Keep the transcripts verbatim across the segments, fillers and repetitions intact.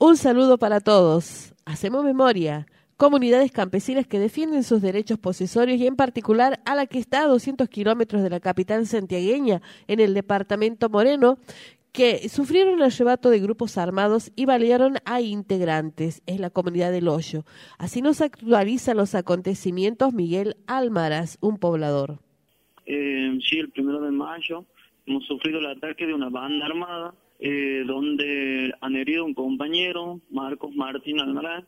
Un saludo para todos. Hacemos memoria. Comunidades campesinas que defienden sus derechos posesorios y en particular a la que está a doscientos kilómetros de la capital santiagueña, en el departamento Moreno, que sufrieron el arrebato de grupos armados y balearon a integrantes. Es la comunidad del Hoyo. Así nos actualiza los acontecimientos Miguel Almaraz, un poblador. Eh, sí, el primero de mayo hemos sufrido el ataque de una banda armada, eh, donde han herido a un compañero, Marcos Martín Almaraz.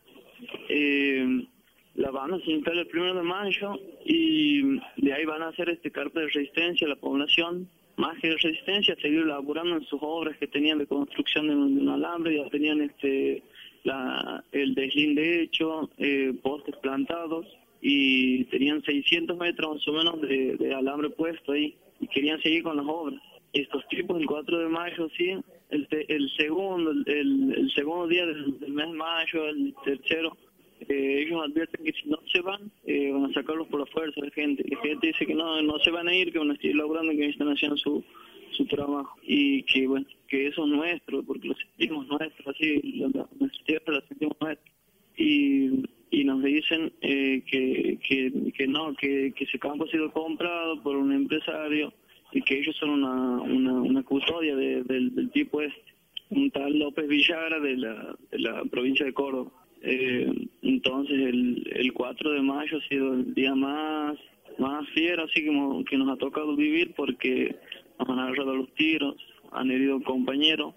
Eh, la banda se instala el primero de mayo y de ahí van a hacer este carpe de resistencia a la población, más que de resistencia, seguir laburando en sus obras que tenían de construcción de un, de un alambre. Ya tenían este la, el deslinde hecho, eh, postes plantados y tenían seiscientos metros más o menos de, de alambre puesto ahí y querían seguir con las obras. Estos tipos el cuatro de mayo, sí, el, el segundo el, el, el segundo día del, del mes de mayo, el tercero, eh, ellos advierten que si no se van, eh, van a sacarlos por la fuerza la gente. La gente dice que no, no se van a ir, que van a seguir laburando, que están haciendo su, su trabajo. Y que bueno, que eso es nuestro, porque lo sentimos nuestro, así, la, la, nuestra tierra la sentimos nuestra. Y, y nos dicen eh, que, que, que no, que, que ese campo ha sido comprado por un empresario y que ellos son una, una, una custodia de, de, del tipo este, un tal López Villagra de la, de la provincia de Córdoba. Eh, entonces el, el cuatro de mayo ha sido el día más más fiero así que, que nos ha tocado vivir, porque nos han agarrado los tiros, han herido compañeros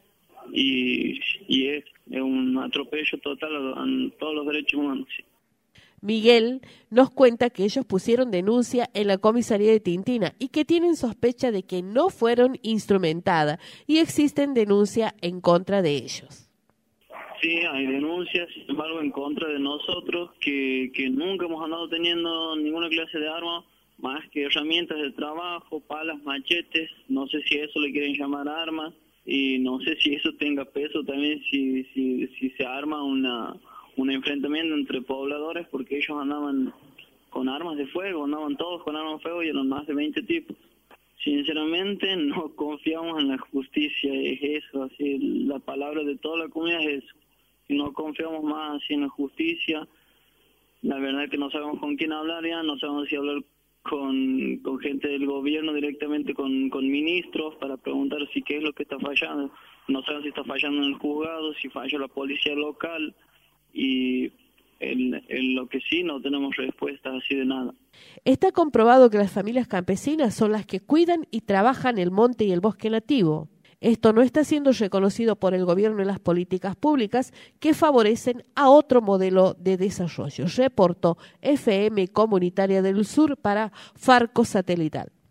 y, y es, es un atropello total a, a todos los derechos humanos. Miguel nos cuenta que ellos pusieron denuncia en la comisaría de Tintina y que tienen sospecha de que no fueron instrumentadas y existen denuncias en contra de ellos. Sí, hay denuncias, sin embargo, en contra de nosotros, que, que nunca hemos andado teniendo ninguna clase de arma, más que herramientas de trabajo, palas, machetes. No sé si eso le quieren llamar armas, y no sé si eso tenga peso también, si si, si se arma una un enfrentamiento entre pobladores, porque ellos andaban con armas de fuego, andaban todos con armas de fuego y eran más de veinte tipos. Sinceramente no confiamos en la justicia, es eso, así la palabra de toda la comunidad es eso. No confiamos más así en la justicia. La verdad es que no sabemos con quién hablar ya, no sabemos si hablar con, con gente del gobierno directamente, con, con ministros, para preguntar si qué es lo que está fallando. No sabemos si está fallando en el juzgado, si falla la policía local, y en, en lo que sí no tenemos respuestas así de nada. Está comprobado que las familias campesinas son las que cuidan y trabajan el monte y el bosque nativo. Esto no está siendo reconocido por el gobierno en las políticas públicas que favorecen a otro modelo de desarrollo. Reportó F M Comunitaria del Sur para Farco Satelital.